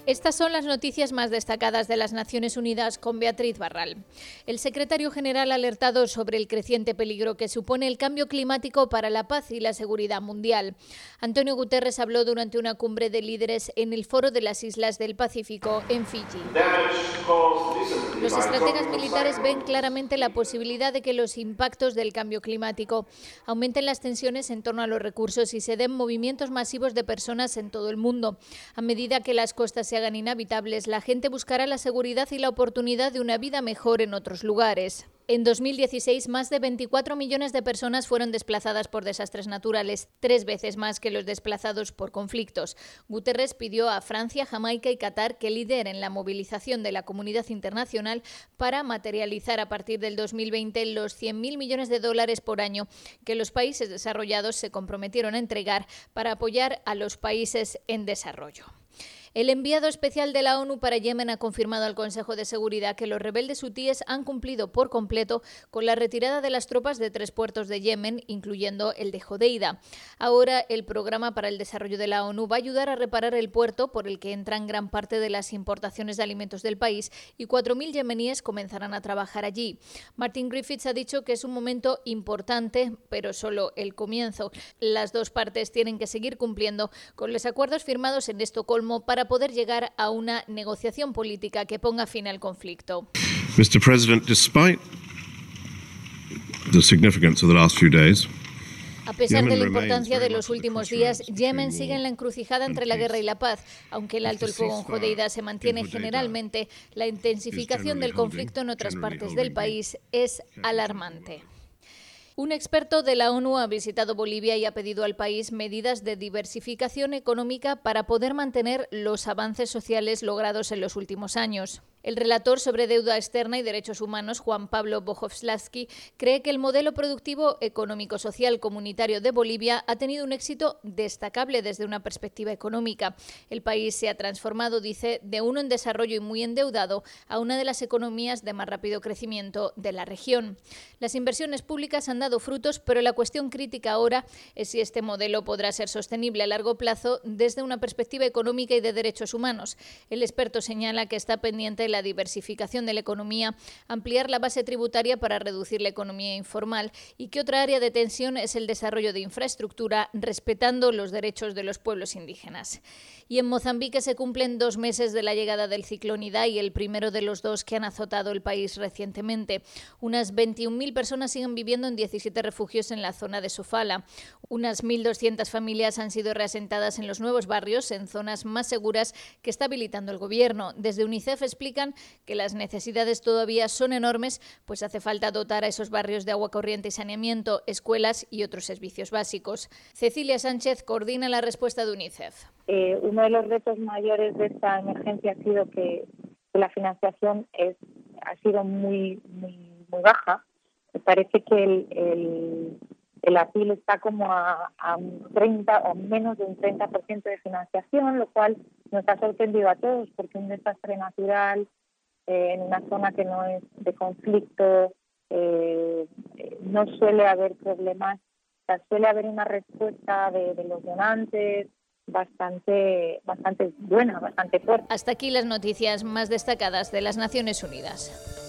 Estas son las noticias más destacadas de las Naciones Unidas con Beatriz Barral. El secretario general ha alertado sobre el creciente peligro que supone el cambio climático para la paz y la seguridad mundial. Antonio Guterres habló durante una cumbre de líderes en el Foro de las Islas del Pacífico en Fiji. Los estrategas militares ven claramente la posibilidad de que los impactos del cambio climático aumenten las tensiones en torno a los recursos y se den movimientos masivos de personas en todo el mundo. A medida que las costas se hagan inhabitables, la gente buscará la seguridad y la oportunidad de una vida mejor en otros lugares. En 2016, más de 24 millones de personas fueron desplazadas por desastres naturales, 3 veces más que los desplazados por conflictos. Guterres pidió a Francia, Jamaica y Qatar que lideren la movilización de la comunidad internacional para materializar a partir del 2020 los 100.000 millones de dólares por año que los países desarrollados se comprometieron a entregar para apoyar a los países en desarrollo. El enviado especial de la ONU para Yemen ha confirmado al Consejo de Seguridad que los rebeldes hutíes han cumplido por completo con la retirada de las tropas de 3 puertos de Yemen, incluyendo el de Hodeida. Ahora, el Programa para el Desarrollo de la ONU va a ayudar a reparar el puerto por el que entran gran parte de las importaciones de alimentos del país y 4.000 yemeníes comenzarán a trabajar allí. Martin Griffiths ha dicho que es un momento importante, pero solo el comienzo. Las dos partes tienen que seguir cumpliendo con los acuerdos firmados en Estocolmo para poder llegar a una negociación política que ponga fin al conflicto. Mr. President, despite the significance of the last few days, a pesar de la importancia de los últimos días, Yemen sigue en la encrucijada entre la guerra y la paz. Aunque el alto el fuego en Hodeida se mantiene generalmente, la intensificación del conflicto en otras partes del país es alarmante. Un experto de la ONU ha visitado Bolivia y ha pedido al país medidas de diversificación económica para poder mantener los avances sociales logrados en los últimos años. El relator sobre deuda externa y derechos humanos, Juan Pablo Bojovslavski, cree que el modelo productivo económico-social comunitario de Bolivia ha tenido un éxito destacable desde una perspectiva económica. El país se ha transformado, dice, de uno en desarrollo y muy endeudado a una de las economías de más rápido crecimiento de la región. Las inversiones públicas han dado frutos, pero la cuestión crítica ahora es si este modelo podrá ser sostenible a largo plazo desde una perspectiva económica y de derechos humanos. El experto señala que está pendiente la diversificación de la economía, ampliar la base tributaria para reducir la economía informal y que otra área de tensión es el desarrollo de infraestructura respetando los derechos de los pueblos indígenas. Y en Mozambique se cumplen 2 meses de la llegada del ciclón Idai, el primero de los 2 que han azotado el país recientemente. Unas 21.000 personas siguen viviendo en 17 refugios en la zona de Sofala. Unas 1.200 familias han sido reasentadas en los nuevos barrios, en zonas más seguras que está habilitando el gobierno. Desde UNICEF explican que las necesidades todavía son enormes, pues hace falta dotar a esos barrios de agua corriente y saneamiento, escuelas y otros servicios básicos. Cecilia Sánchez coordina la respuesta de UNICEF. Uno de los retos mayores de esta emergencia ha sido que la financiación ha sido muy baja. Me parece que el APIL está como a un 30 o menos de un 30% de financiación, lo cual nos ha sorprendido a todos porque un desastre natural en una zona que no es de conflicto no suele haber problemas, suele haber una respuesta de los donantes bastante buena, bastante fuerte. Hasta aquí las noticias más destacadas de las Naciones Unidas.